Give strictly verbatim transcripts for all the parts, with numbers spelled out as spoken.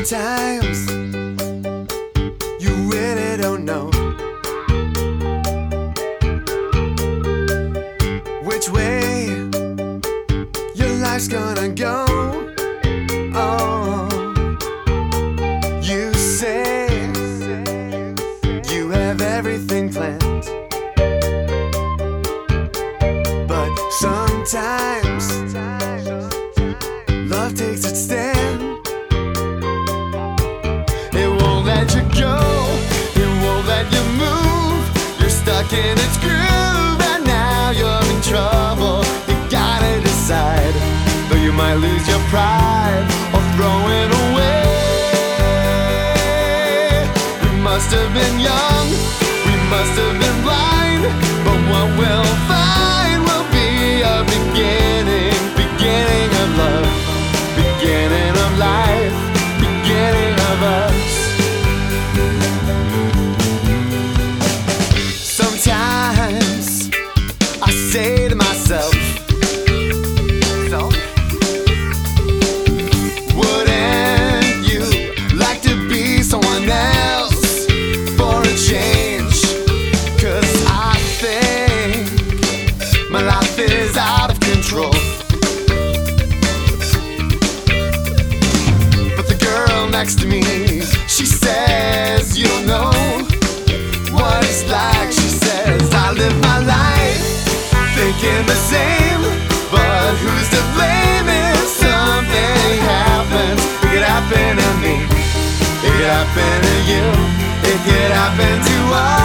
Sometimes you really don't know which way your life's gonna go. Oh, you say you have everything planned, but sometimes love takes its stand. It won't let you go, it won't let you move. You're stuck in its groove and now you're in trouble. You gotta decide, though you might lose your pride or throw it away. We must have been young, we must have been blind, but what we'll find will be a beginning, beginning of love, beginning of life, beginning of us. Sometimes I say to myself, so, wouldn't you like to be someone else for a change? 'Cause I think my life is out of control. But the girl next to me, she says, you don't know what it's like. She says, I live my life thinking the same, but who's to blame if something happens? It could happen to me, it could happen to you, it could happen to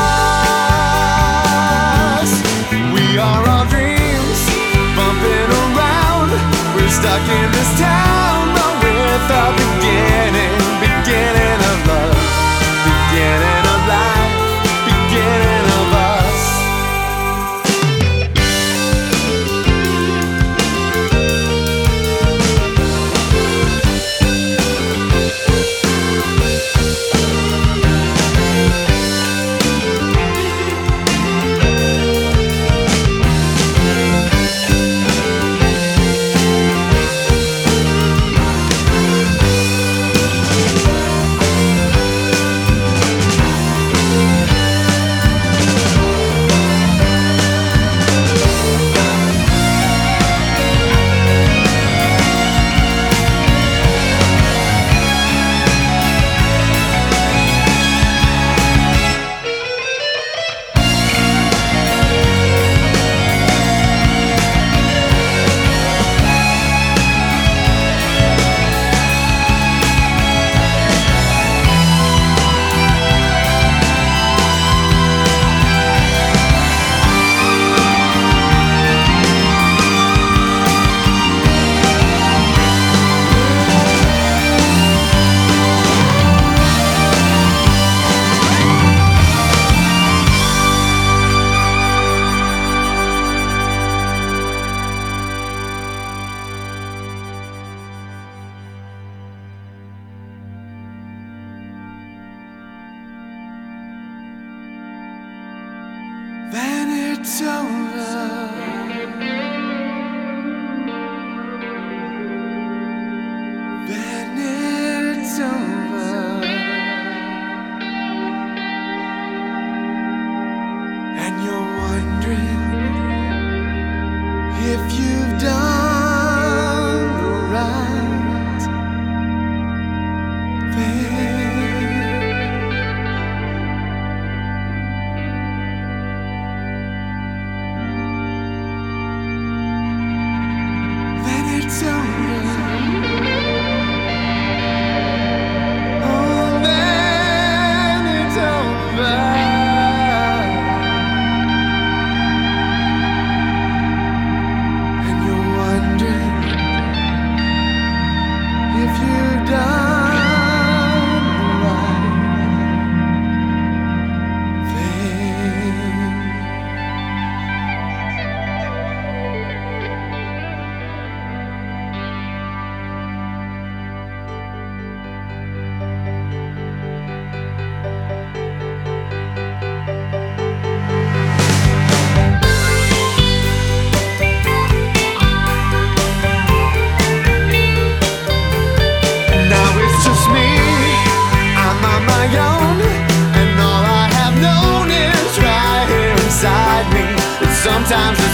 us. We are all dreams bumping around. We're stuck in this town, but with a beginning, beginning of love, beginning of life, beginning of us. Then it's over. Then it's over. And you're wondering if you've done the right thing. It's over. Oh, then it's over. Sometimes